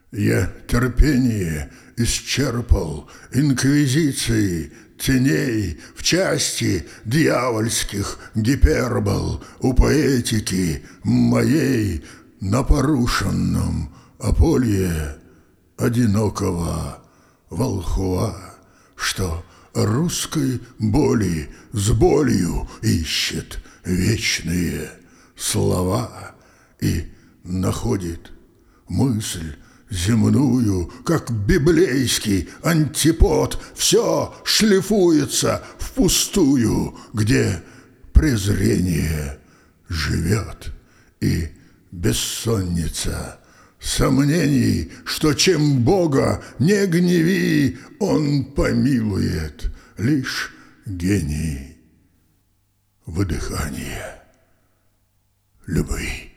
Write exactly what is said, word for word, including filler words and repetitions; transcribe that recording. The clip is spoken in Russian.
Я терпение исчерпал инквизиции теней в части дьявольских гипербол у поэтики моей на порушенном ополье одинокого волхва, что русской боли с болью ищет вечные слова и находит мысль земную, как библейский антипод, все шлифуется впустую, где презрение живет и бессонница сомнений, что чем Бога не гневи, Он помилует лишь гений выдыхания любви.